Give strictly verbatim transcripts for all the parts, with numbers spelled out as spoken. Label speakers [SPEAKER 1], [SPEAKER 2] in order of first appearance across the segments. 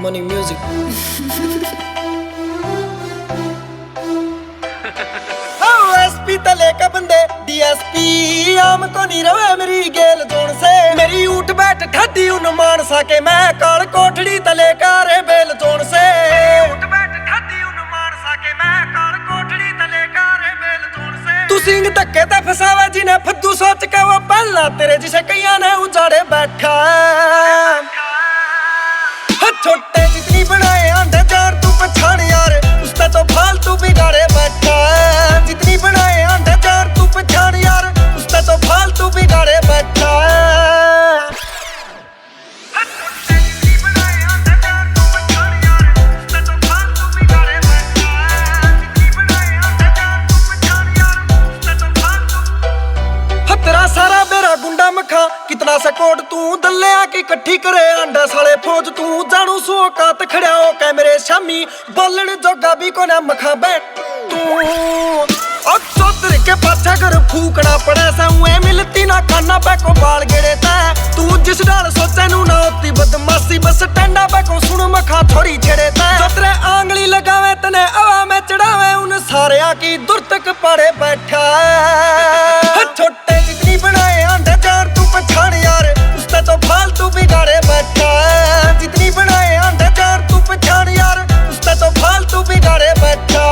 [SPEAKER 1] Money music. SP तले का बंदे डीएसपी आम को नहीं रवे मेरी गेल जोन से मेरी उठ बैठ ठड्डी उन मान सके मैं काल कोठड़ी तले का रे बेल जोन से उठ बैठ ठड्डी उन मान सके मैं काल कोठड़ी तले का रे बेल जोन से तू सिंह धक्के ते फसावे जिने फद्दू सोच के वो पहला तेरे जिसे कईयां ने उजाड़े बैठा छोटे जितनी बनाए आंधे जार तू पछाड़ यार उसका तो फालतू बिगाड़े बैठा जितनी बनाए आंधे जार तू पछाड़ यार उसका तो फालतू बिगाड़े बैठा तेरा सारा मेरा गुंडा मखा कितना सकोट तू दल्ले आके इकट्ठी करे अंडा साले फौज तू जानू सो कात खड़ा हो के मेरे शामी बोलन जोगा भी को ना मखा बैठ तू और चौधरी के पाछा कर फूकना पड़े सऊए मिलती ना खाना पे को बाल गेड़े ता तू जिस डाल सोचे नू ना होती बदमाशी बस टंडा पे को सुन मखा थोड़ी छेड़े ता चौधरी आंगली लगावे तने हवा में चढ़ावे उन सारे की दूर तक पड़े बैठा छोटे जितनी बनाए आंधे जार तू पछाड़ यार उसका तो फालतू बिगाड़े बैठा जितनी बनाए आंधे जार तू पछाड़ यार उसका तो फालतू बिगाड़े बैठा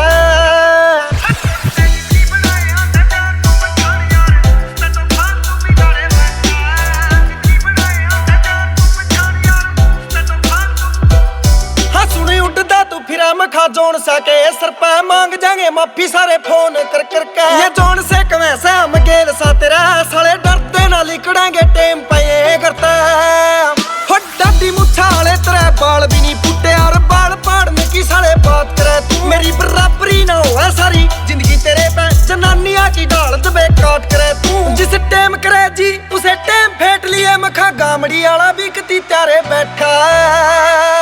[SPEAKER 1] मखा जोन सके सर पे मांग जाएंगे माफी सारे फोन कर कर के ये जोन से कवे से हम गेल सा तेरा साले डरते ना लिकड़ेंगे टेम पे ये करता हो डड्डी मुछाले तेरे बाल भी नहीं फुटे और बाल पाड़ने की साले बात करे तू मेरी बराबरी ना हो सारी जिंदगी तेरे पे जनानियां की डाल दबे काट करे तू जिस टेम करे जी उसे टेम फेंट लिए मखा गामड़ी वाला भी कती त्यारे बैठा